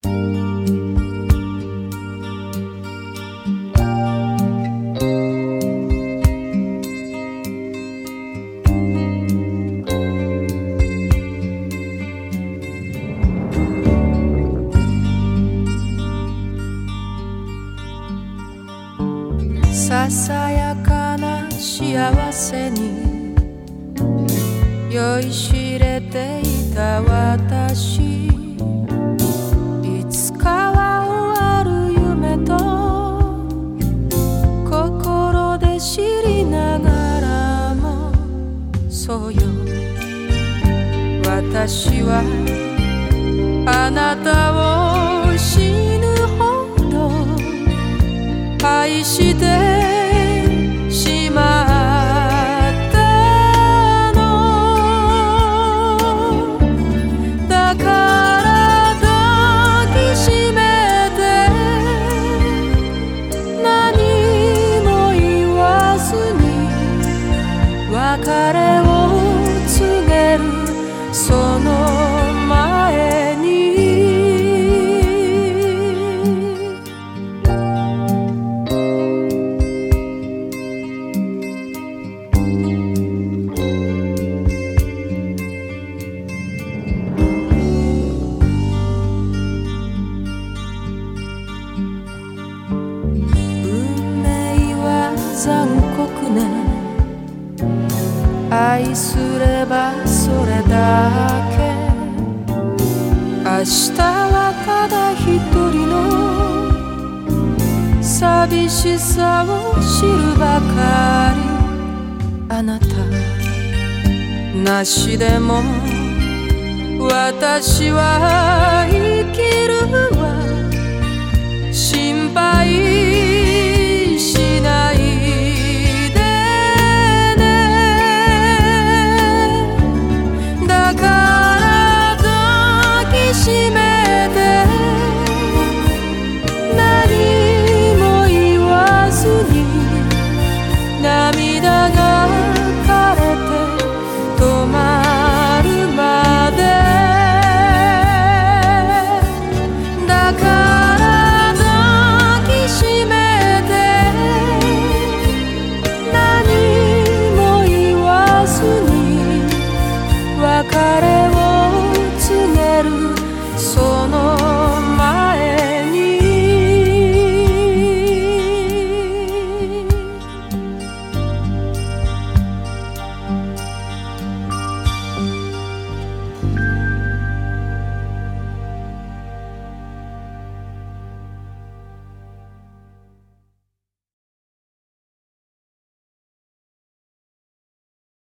ささやかな幸せに酔いしれていた私、いつかは終わる夢と心で知りながらも、そうよ、私はあなたを死ぬほど愛してしまったの。だから抱きしめて何も言わずに別れを告げる、その前に残酷ね、愛すればそれだけ。明日はただ一人の寂しさを知るばかり。あなたなしでも私は